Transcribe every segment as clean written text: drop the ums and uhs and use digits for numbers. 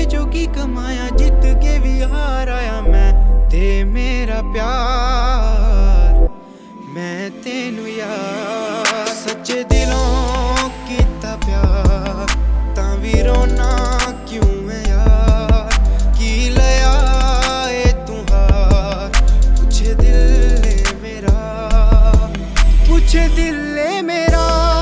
चो की कमाया, जित के भी हार आया मैं ते मेरा प्यार। मैं तेनू यार सच्चे दिलों कीता प्यार, तां वी रोना क्यों है यार। की लया ए तू हार, पूछे दिल ने मेरा, पूछे दिल ने मेरा।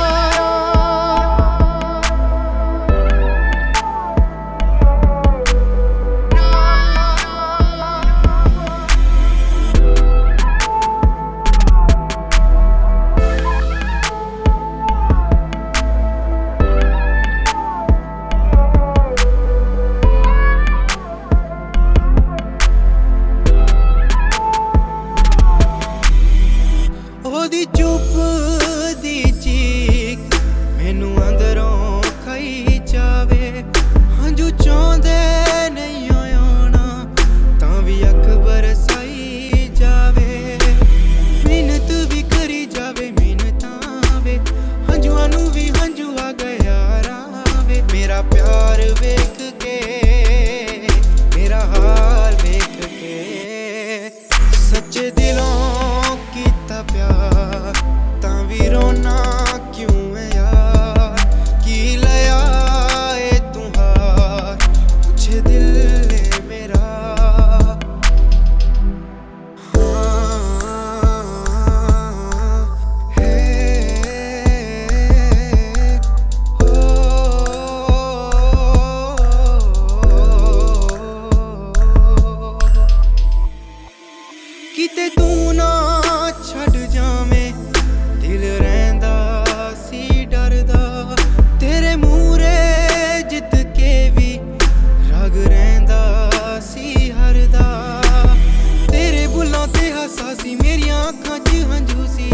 ओदी चुप दी चीक मैनू अंदरों खाई जावे, हंजू चाहंदे नहीं आना तां भी अख बरसाई जावे। मिन्नत भी करी जावे मिन्नतां वे, हंजुआं नू भी हंजू आ गया रावे। मेरा प्यार वेख के, मेरा हाल वेख के, सच्चे दिलों कीता प्यार, तां वी रोना क्यों है यार। की लया ए तू हार, पूछे दिल ने मेरा। किते तू ना छड़ जावें, दिल रहिंदा सी डरदा। तेरे मूरे जित के भी रग रहिंदा सी हरदा। तेरे बुल्लां ते हासा सी, मेरियां अखां च हंजू सी।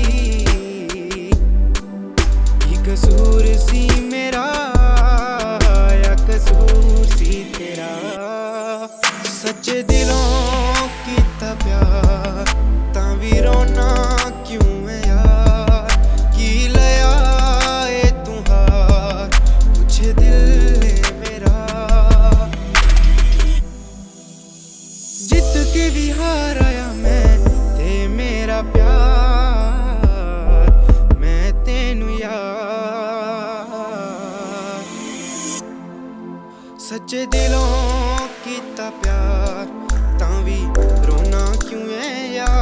की कसूर सी मेरा या कसूर सी तेरा। सच्चे दिलों कीता प्यार, तां वी रोना क्यों है यार। की लया ए तू हार, पूछे दिल ने मेरा। जित के भी हार आया मैं ते मेरा प्यार। मैं तेनू यार सच्चे दिलों कीता प्यार, तां वी रोना क्यों है यार।